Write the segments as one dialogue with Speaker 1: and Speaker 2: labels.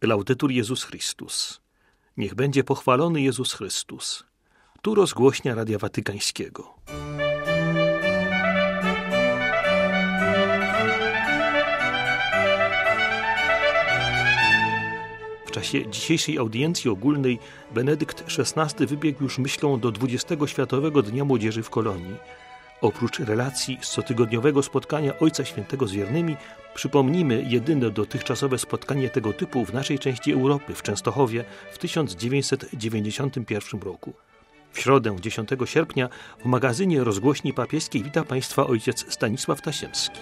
Speaker 1: Laudetur Jezus Chrystus. Niech będzie pochwalony Jezus Chrystus. Tu rozgłośnia Radia Watykańskiego. W czasie dzisiejszej audiencji ogólnej Benedykt XVI wybiegł już myślą do 20. Światowego Dnia Młodzieży w Kolonii. Oprócz relacji z cotygodniowego spotkania Ojca Świętego z wiernymi, przypomnijmy jedyne dotychczasowe spotkanie tego typu w naszej części Europy, w Częstochowie, w 1991 roku. W środę, 10 sierpnia, w magazynie Rozgłośni Papieskiej wita Państwa ojciec Stanisław Tasiemski.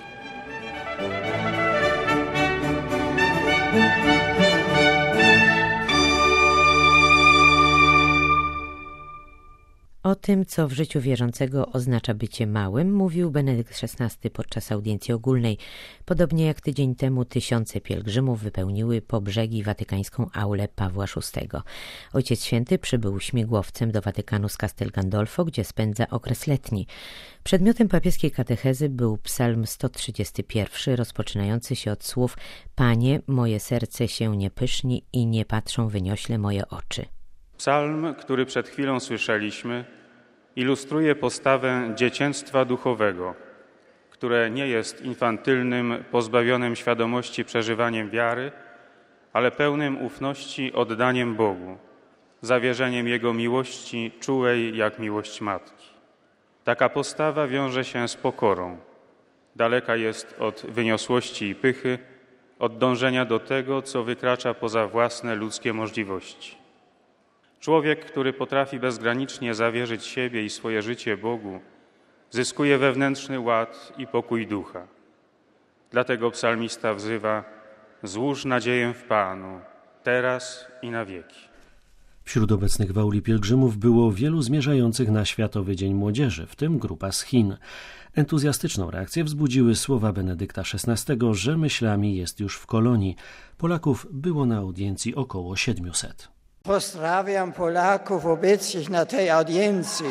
Speaker 2: O tym, co w życiu wierzącego oznacza bycie małym, mówił Benedykt XVI podczas audiencji ogólnej. Podobnie jak tydzień temu tysiące pielgrzymów wypełniły po brzegi watykańską aulę Pawła VI. Ojciec Święty przybył śmigłowcem do Watykanu z Castel Gandolfo, gdzie spędza okres letni. Przedmiotem papieskiej katechezy był psalm 131, rozpoczynający się od słów: Panie, moje serce się nie pyszni i nie patrzą wyniośle moje oczy.
Speaker 3: Psalm, który przed chwilą słyszeliśmy, ilustruje postawę dziecięctwa duchowego, które nie jest infantylnym, pozbawionym świadomości przeżywaniem wiary, ale pełnym ufności oddaniem Bogu, zawierzeniem Jego miłości czułej jak miłość matki. Taka postawa wiąże się z pokorą. Daleka jest od wyniosłości i pychy, od dążenia do tego, co wykracza poza własne ludzkie możliwości. Człowiek, który potrafi bezgranicznie zawierzyć siebie i swoje życie Bogu, zyskuje wewnętrzny ład i pokój ducha. Dlatego psalmista wzywa: złóż nadzieję w Panu, teraz i na wieki.
Speaker 1: Wśród obecnych w auli pielgrzymów było wielu zmierzających na Światowy Dzień Młodzieży, w tym grupa z Chin. Entuzjastyczną reakcję wzbudziły słowa Benedykta XVI, że myślami jest już w Kolonii. Polaków było na audiencji około 700.
Speaker 4: Pozdrawiam Polaków obecnych na tej audiencji.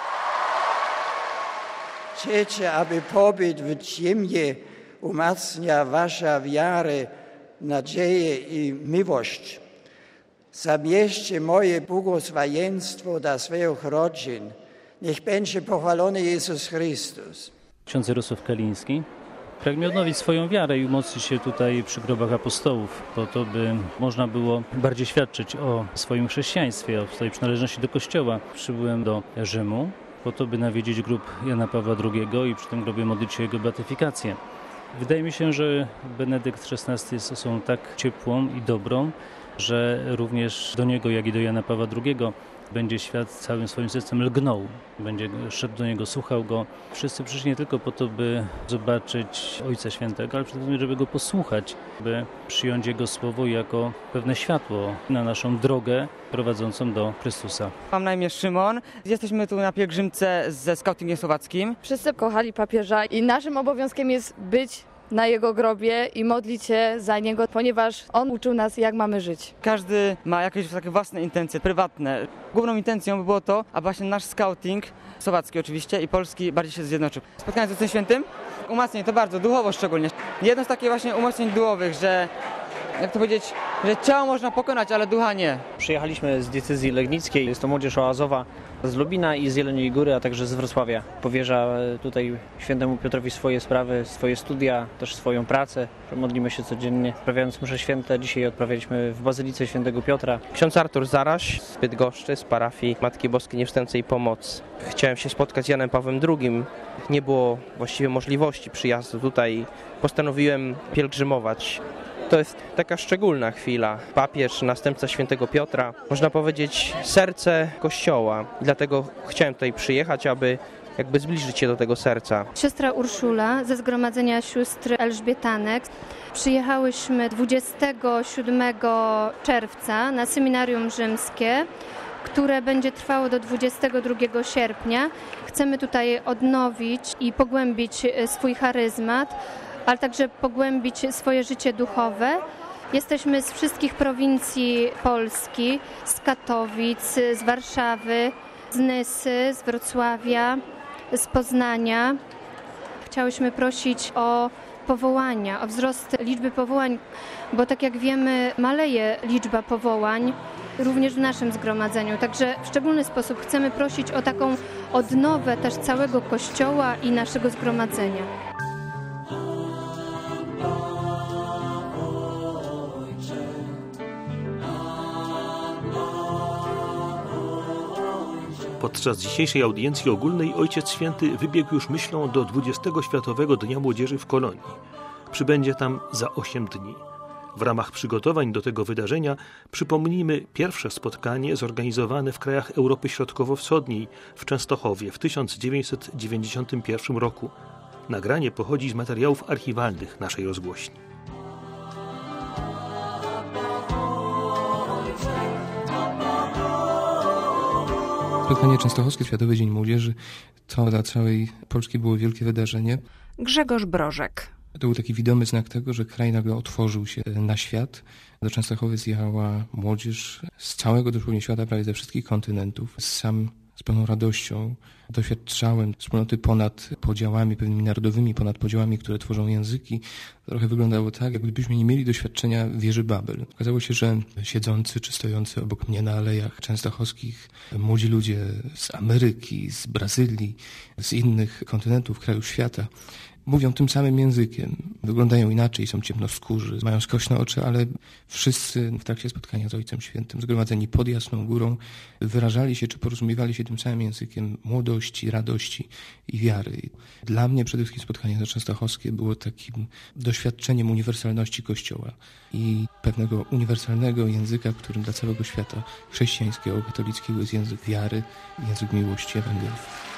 Speaker 4: Życzę, aby pobyt w ziemi umacnia wasza wiarę, nadzieję i miłość. Zabierzcie moje błogosławieństwo dla swoich rodzin. Niech będzie pochwalony Jezus Chrystus.
Speaker 5: Ksiądz Jarosław Kaliński pragnie odnowić swoją wiarę i umocnić się tutaj przy grobach apostołów, po to, by można było bardziej świadczyć o swoim chrześcijaństwie, o swojej przynależności do Kościoła. Przybyłem do Rzymu po to, by nawiedzić grób Jana Pawła II i przy tym grobie modlić się o jego beatyfikację. Wydaje mi się, że Benedykt XVI jest osobą tak ciepłą i dobrą, że również do niego, jak i do Jana Pawła II będzie świat całym swoim sercem lgnął. Będzie szedł do niego, słuchał go. Wszyscy przyszli nie tylko po to, by zobaczyć Ojca Świętego, ale przede wszystkim, żeby go posłuchać, by przyjąć jego słowo jako pewne światło na naszą drogę prowadzącą do Chrystusa.
Speaker 6: Mam na imię Szymon. Jesteśmy tu na pielgrzymce ze skautingiem słowackim.
Speaker 7: Wszyscy kochali papieża i naszym obowiązkiem jest być na jego grobie i modlić się za niego, ponieważ on uczył nas, jak mamy żyć.
Speaker 6: Każdy ma jakieś takie własne intencje, prywatne. Główną intencją by było to, aby właśnie nasz skauting, słowacki oczywiście i polski, bardziej się zjednoczył. Spotkanie z Ojcem Świętym, umacnienie to bardzo, duchowo szczególnie. Jedno z takich właśnie umocnień duchowych, że jak to powiedzieć, że ciało można pokonać, ale ducha nie.
Speaker 8: Przyjechaliśmy z diecezji legnickiej, jest to młodzież oazowa z Lubina i z Jeleniej Góry, a także z Wrocławia. Powierza tutaj świętemu Piotrowi swoje sprawy, swoje studia, też swoją pracę. Modlimy się codziennie, odprawiając msze święte. Dzisiaj odprawialiśmy w Bazylice Świętego Piotra.
Speaker 9: Ksiądz Artur Zaraś z Bydgoszczy, z parafii Matki Boskiej Niewstępnej Pomocy. Chciałem się spotkać z Janem Pawłem II. Nie było właściwie możliwości przyjazdu tutaj. Postanowiłem pielgrzymować. To jest taka szczególna chwila. Papież, następca świętego Piotra, można powiedzieć serce Kościoła. Dlatego chciałem tutaj przyjechać, aby jakby zbliżyć się do tego serca.
Speaker 10: Siostra Urszula ze Zgromadzenia Sióstr Elżbietanek. Przyjechałyśmy 27 czerwca na seminarium rzymskie, które będzie trwało do 22 sierpnia. Chcemy tutaj odnowić i pogłębić swój charyzmat, ale także pogłębić swoje życie duchowe. Jesteśmy z wszystkich prowincji Polski, z Katowic, z Warszawy, z Nysy, z Wrocławia, z Poznania. Chciałyśmy prosić o powołania, o wzrost liczby powołań, bo tak jak wiemy, maleje liczba powołań również w naszym zgromadzeniu. Także w szczególny sposób chcemy prosić o taką odnowę też całego Kościoła i naszego zgromadzenia.
Speaker 1: Podczas dzisiejszej audiencji ogólnej Ojciec Święty wybiegł już myślą do 20. Światowego Dnia Młodzieży w Kolonii. Przybędzie tam za 8 dni. W ramach przygotowań do tego wydarzenia przypomnijmy pierwsze spotkanie zorganizowane w krajach Europy Środkowo-Wschodniej w Częstochowie w 1991 roku. Nagranie pochodzi z materiałów archiwalnych naszej rozgłośni.
Speaker 11: Spotkanie częstochowskie, Światowy Dzień Młodzieży, to dla całej Polski było wielkie wydarzenie.
Speaker 12: Grzegorz Brożek.
Speaker 11: To był taki widomy znak tego, że kraj nagle otworzył się na świat. Do Częstochowy zjechała młodzież z całego dosłownie świata, prawie ze wszystkich kontynentów. Sam z pełną radością doświadczałem wspólnoty ponad podziałami pewnymi narodowymi, ponad podziałami, które tworzą języki. Trochę wyglądało tak, jakbyśmy nie mieli doświadczenia wieży Babel. Okazało się, że siedzący czy stojący obok mnie na alejach częstochowskich młodzi ludzie z Ameryki, z Brazylii, z innych kontynentów, krajów świata mówią tym samym językiem. Wyglądają inaczej, są ciemnoskórzy, mają skośne oczy, ale wszyscy w trakcie spotkania z Ojcem Świętym, zgromadzeni pod Jasną Górą, wyrażali się czy porozumiewali się tym samym językiem młodości, radości i wiary. Dla mnie przede wszystkim spotkanie częstochowskie było takim doświadczeniem uniwersalności Kościoła i pewnego uniwersalnego języka, którym dla całego świata chrześcijańskiego, katolickiego jest język wiary, język miłości Ewangelii.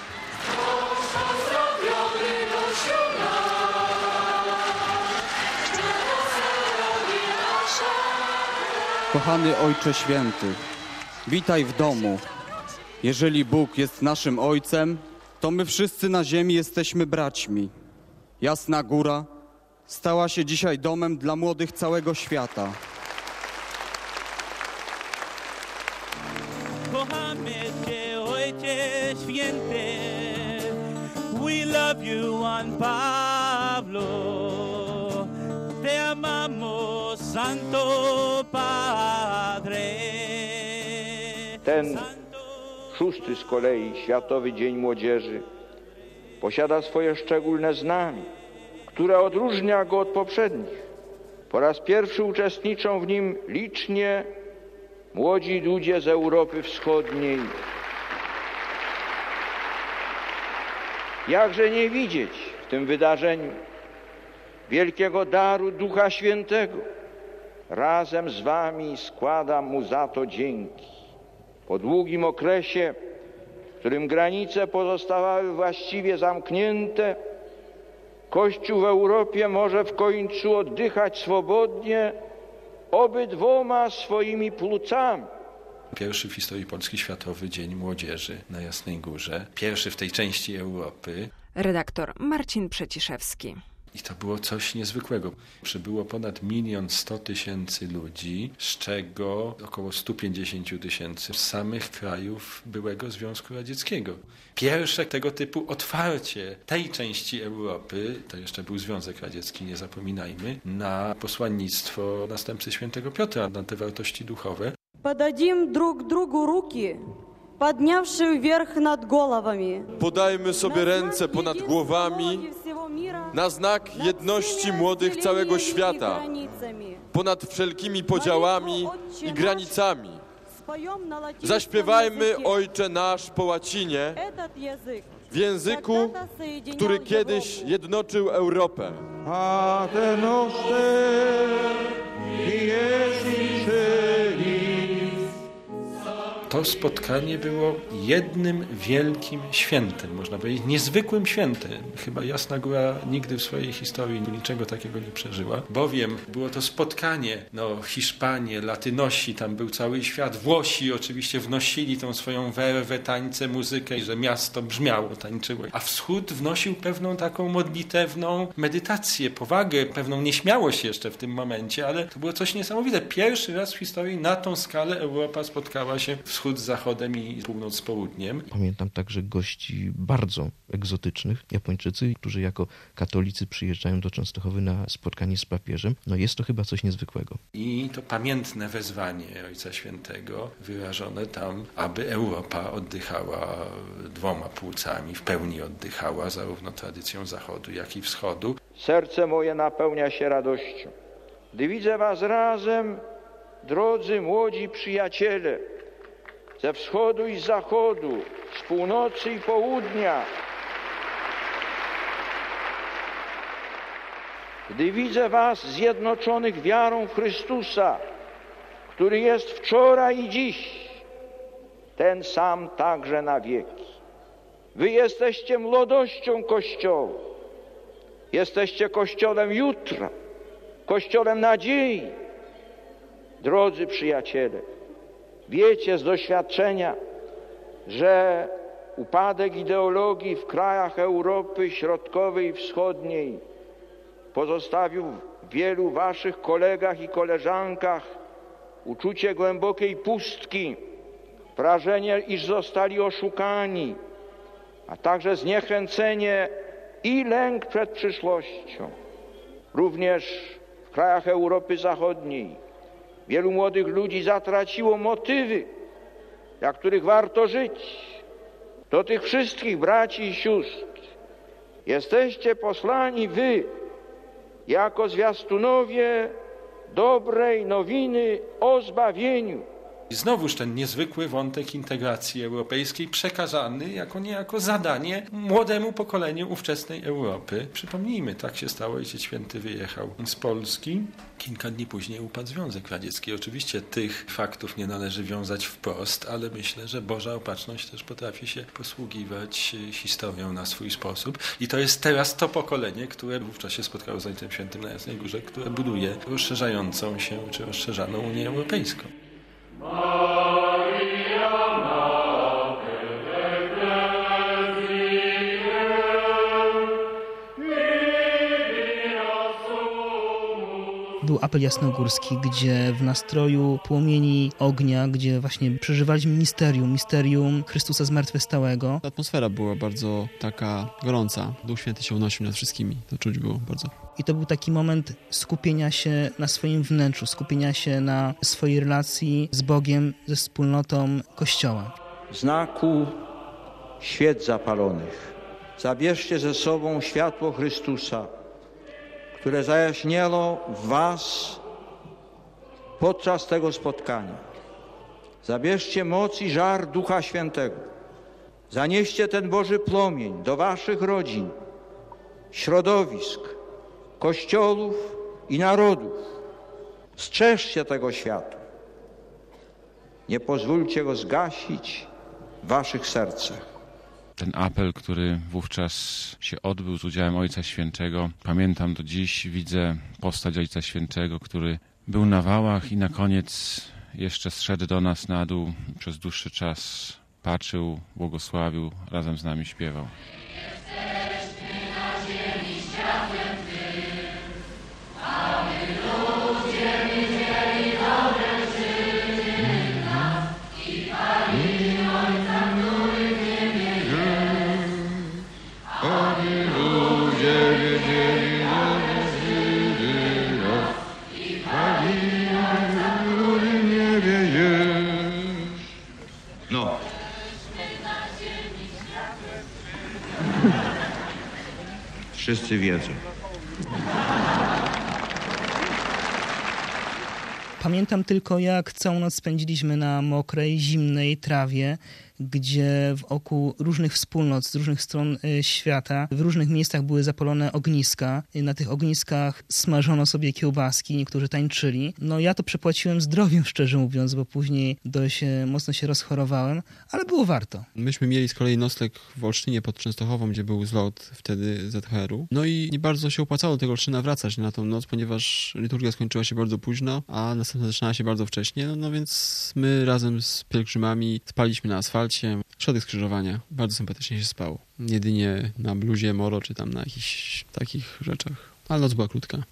Speaker 13: Kochany Ojcze Święty, witaj w domu. Jeżeli Bóg jest naszym Ojcem, to my wszyscy na ziemi jesteśmy braćmi. Jasna Góra stała się dzisiaj domem dla młodych całego świata.
Speaker 14: Kochamy Cię, Ojcze Święty. We love you, Juan Pablo. Te amamos, Santo Padre.
Speaker 15: Ten 6. z kolei Światowy Dzień Młodzieży posiada swoje szczególne znamie, które odróżnia go od poprzednich. Po raz pierwszy uczestniczą w nim licznie młodzi ludzie z Europy Wschodniej. Jakże nie widzieć w tym wydarzeniu wielkiego daru Ducha Świętego. Razem z wami składam mu za to dzięki. Po długim okresie, w którym granice pozostawały właściwie zamknięte, Kościół w Europie może w końcu oddychać swobodnie obydwoma swoimi płucami.
Speaker 16: Pierwszy w historii Polski Światowy Dzień Młodzieży na Jasnej Górze. Pierwszy w tej części Europy.
Speaker 12: Redaktor Marcin Przeciszewski.
Speaker 16: I to było coś niezwykłego. Przybyło ponad 1 100 000 ludzi, z czego około 150 000 z samych krajów byłego Związku Radzieckiego. Pierwsze tego typu otwarcie tej części Europy, to jeszcze był Związek Radziecki, nie zapominajmy, na posłannictwo następcy świętego Piotra, na te wartości duchowe.
Speaker 17: Podadzim drug drugu ruki, podniawszy wверх nad głowami.
Speaker 18: Podajmy sobie ręce ponad głowami na znak jedności młodych całego świata, ponad wszelkimi podziałami i granicami. Zaśpiewajmy Ojcze Nasz po łacinie, w języku, który kiedyś jednoczył Europę.
Speaker 19: Pater noster, qui
Speaker 16: To spotkanie było jednym wielkim świętem, można powiedzieć, niezwykłym świętem. Chyba Jasna Góra nigdy w swojej historii niczego takiego nie przeżyła, bowiem było to spotkanie, Hiszpanie, Latynosi, tam był cały świat, Włosi oczywiście wnosili tą swoją werwę, tańce, muzykę, że miasto brzmiało, tańczyło. A Wschód wnosił pewną taką modlitewną medytację, powagę, pewną nieśmiałość jeszcze w tym momencie, ale to było coś niesamowite. Pierwszy raz w historii na tą skalę Europa spotkała się, Wschód wschód z zachodem i północ z południem.
Speaker 11: Pamiętam także gości bardzo egzotycznych, Japończycy, którzy jako katolicy przyjeżdżają do Częstochowy na spotkanie z papieżem. No jest to chyba coś niezwykłego.
Speaker 16: I to pamiętne wezwanie Ojca Świętego wyrażone tam, aby Europa oddychała dwoma płucami, w pełni oddychała zarówno tradycją Zachodu, jak i Wschodu.
Speaker 15: Serce moje napełnia się radością, gdy widzę was razem, drodzy młodzi przyjaciele, ze wschodu i z zachodu, z północy i południa. Gdy widzę was zjednoczonych wiarą w Chrystusa, który jest wczoraj i dziś, ten sam także na wieki. Wy jesteście młodością Kościoła. Jesteście Kościołem jutra, Kościołem nadziei. Drodzy przyjaciele, wiecie z doświadczenia, że upadek ideologii w krajach Europy Środkowej i Wschodniej pozostawił w wielu waszych kolegach i koleżankach uczucie głębokiej pustki, wrażenie, iż zostali oszukani, a także zniechęcenie i lęk przed przyszłością. Również w krajach Europy Zachodniej wielu młodych ludzi zatraciło motywy, dla których warto żyć. Do tych wszystkich braci i sióstr jesteście posłani wy, jako zwiastunowie dobrej nowiny o zbawieniu.
Speaker 16: I znowuż ten niezwykły wątek integracji europejskiej przekazany jako niejako zadanie młodemu pokoleniu ówczesnej Europy. Przypomnijmy, tak się stało, Ojciec Święty wyjechał z Polski. Kilka dni później upadł Związek Radziecki. Oczywiście tych faktów nie należy wiązać wprost, ale myślę, że Boża Opatrzność też potrafi się posługiwać historią na swój sposób. I to jest teraz to pokolenie, które wówczas się spotkało z Ojcem Świętym na Jasnej Górze, które buduje rozszerzającą się czy rozszerzaną Unię Europejską.
Speaker 20: Był apel jasnogórski, gdzie w nastroju płomieni ognia, gdzie właśnie przeżywaliśmy misterium Chrystusa zmartwychwstałego.
Speaker 21: Atmosfera była bardzo taka gorąca. Duch Święty się unosił nad wszystkimi. To czuć było bardzo.
Speaker 20: I to był taki moment skupienia się na swoim wnętrzu, skupienia się na swojej relacji z Bogiem, ze wspólnotą Kościoła.
Speaker 15: W znaku świec zapalonych zabierzcie ze sobą światło Chrystusa, które zajaśnielo w was podczas tego spotkania. Zabierzcie moc i żar Ducha Świętego. Zanieście ten Boży płomień do waszych rodzin, środowisk, kościołów i narodów. Strzeżcie tego światła. Nie pozwólcie go zgasić w waszych sercach.
Speaker 22: Ten apel, który wówczas się odbył z udziałem Ojca Świętego, pamiętam do dziś, widzę postać Ojca Świętego, który był na wałach i na koniec jeszcze zszedł do nas na dół, przez dłuższy czas patrzył, błogosławił, razem z nami śpiewał.
Speaker 19: No. Wszyscy wiedzą.
Speaker 20: Pamiętam tylko, jak całą noc spędziliśmy na mokrej, zimnej trawie, gdzie wokół różnych wspólnot z różnych stron świata, w różnych miejscach były zapalone ogniska. Na tych ogniskach smażono sobie kiełbaski, niektórzy tańczyli. No ja to przepłaciłem zdrowiem, szczerze mówiąc, bo później mocno się rozchorowałem, ale było warto.
Speaker 21: Myśmy mieli z kolei nocleg w Olsztynie pod Częstochową, gdzie był zlot wtedy ZHR-u. No i nie bardzo się opłacało do tego Olsztyna wracać na tą noc, ponieważ liturgia skończyła się bardzo późno, a następna zaczynała się bardzo wcześnie. No więc my razem z pielgrzymami spaliśmy na asfalcie. Środek skrzyżowania. Bardzo sympatycznie się spało. Jedynie na bluzie, moro, czy tam na jakichś takich rzeczach. Ale noc była krótka.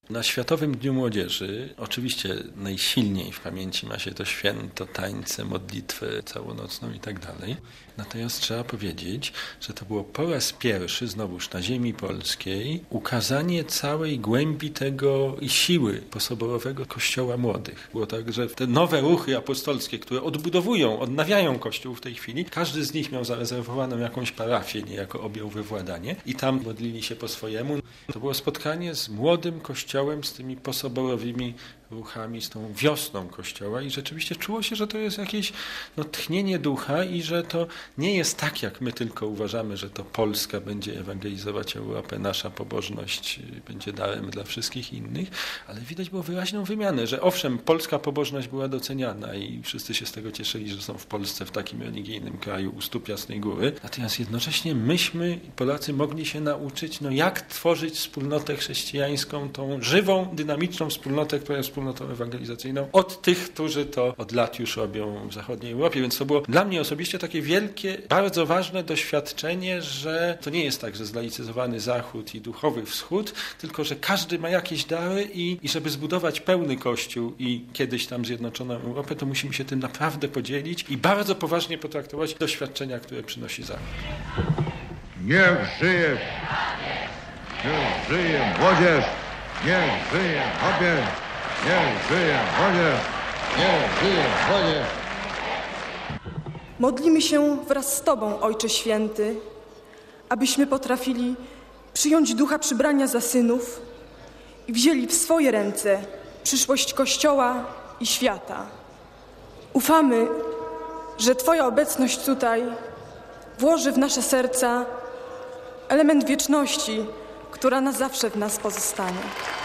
Speaker 16: Na Światowym Dniu Młodzieży oczywiście najsilniej w pamięci ma się to święto, tańce, modlitwę całonocną i tak dalej. Natomiast trzeba powiedzieć, że to było po raz pierwszy znowuż na ziemi polskiej ukazanie całej głębi tego i siły posoborowego Kościoła młodych. Było tak, że te nowe ruchy apostolskie, które odbudowują, odnawiają Kościół w tej chwili, każdy z nich miał zarezerwowaną jakąś parafię, niejako objął wywładanie i tam modlili się po swojemu. To było spotkanie z młodym Kościołem, z tymi posoborowymi ruchami, z tą wiosną Kościoła i rzeczywiście czuło się, że to jest jakieś tchnienie ducha i że to nie jest tak, jak my tylko uważamy, że to Polska będzie ewangelizować Europę, nasza pobożność będzie darem dla wszystkich innych, ale widać było wyraźną wymianę, że owszem, polska pobożność była doceniana i wszyscy się z tego cieszyli, że są w Polsce, w takim religijnym kraju u stóp Jasnej Góry, natomiast jednocześnie myśmy, Polacy, mogli się nauczyć, jak tworzyć wspólnotę chrześcijańską, tą żywą, dynamiczną wspólnotę, która jest wspólnotą ewangelizacyjną, od tych, którzy to od lat już robią w zachodniej Europie. Więc to było dla mnie osobiście takie wielkie, bardzo ważne doświadczenie, że to nie jest tak, że zlaicyzowany Zachód i duchowy Wschód, tylko że każdy ma jakieś dary i żeby zbudować pełny Kościół i kiedyś tam zjednoczoną Europę, to musimy się tym naprawdę podzielić i bardzo poważnie potraktować doświadczenia, które przynosi Zachód.
Speaker 19: Niech żyje! Niech żyje młodzież! Niech żyje młodzież! Niech żyje młodzież! Niech żyje młodzież!
Speaker 2: Modlimy się wraz z Tobą, Ojcze Święty, abyśmy potrafili przyjąć ducha przybrania za synów i wzięli w swoje ręce przyszłość Kościoła i świata. Ufamy, że Twoja obecność tutaj włoży w nasze serca element wieczności, która na zawsze w nas pozostanie.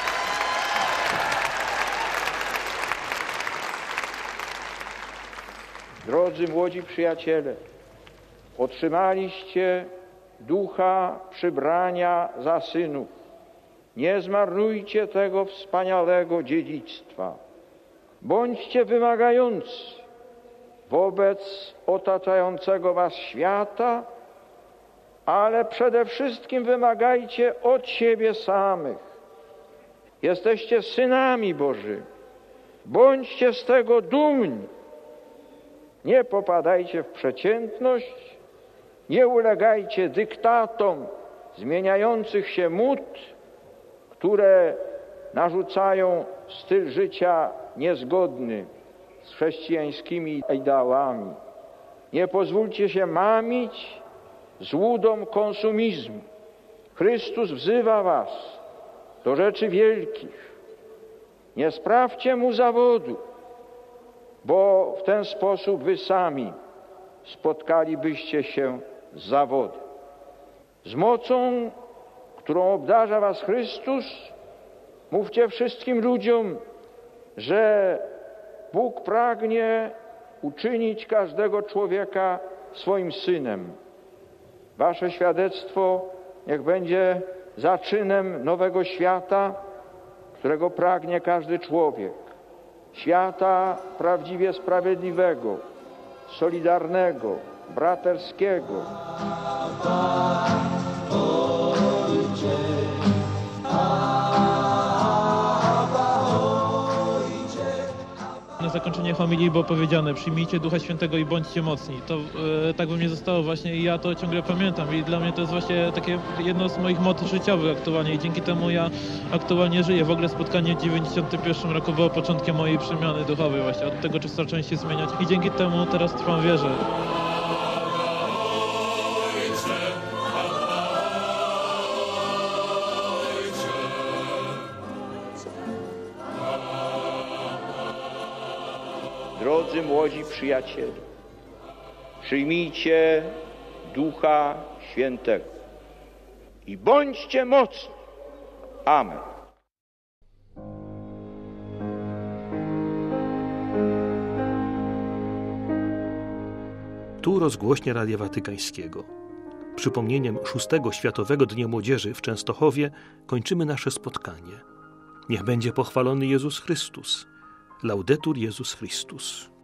Speaker 15: Drodzy młodzi przyjaciele, otrzymaliście ducha przybrania za synów. Nie zmarnujcie tego wspaniałego dziedzictwa. Bądźcie wymagający wobec otaczającego was świata, ale przede wszystkim wymagajcie od siebie samych. Jesteście synami Bożymi. Bądźcie z tego dumni. Nie popadajcie w przeciętność, nie ulegajcie dyktatom zmieniających się mód, które narzucają styl życia niezgodny z chrześcijańskimi ideałami. Nie pozwólcie się mamić złudom konsumizmu. Chrystus wzywa was do rzeczy wielkich. Nie sprawdźcie mu zawodu, bo w ten sposób wy sami spotkalibyście się z zawodem. Z mocą, którą obdarza was Chrystus, mówcie wszystkim ludziom, że Bóg pragnie uczynić każdego człowieka swoim synem. Wasze świadectwo niech będzie zaczynem nowego świata, którego pragnie każdy człowiek. Świata prawdziwie sprawiedliwego, solidarnego, braterskiego.
Speaker 3: Na zakończenie homilii było powiedziane: przyjmijcie Ducha Świętego i bądźcie mocni. To tak by mnie zostało właśnie i ja to ciągle pamiętam i dla mnie to jest właśnie takie jedno z moich motów życiowych aktualnie i dzięki temu ja aktualnie żyję. W ogóle spotkanie w 1991 roku było początkiem mojej przemiany duchowej właśnie. Od tego czasu zacząłem się zmieniać i dzięki temu teraz trwam w wierze.
Speaker 15: Drodzy młodzi przyjaciele, przyjmijcie Ducha Świętego i bądźcie mocni. Amen.
Speaker 1: Tu rozgłośnia Radia Watykańskiego. Przypomnieniem 6. Światowego Dnia Młodzieży w Częstochowie kończymy nasze spotkanie. Niech będzie pochwalony Jezus Chrystus. Laudetur Jezus Chrystus.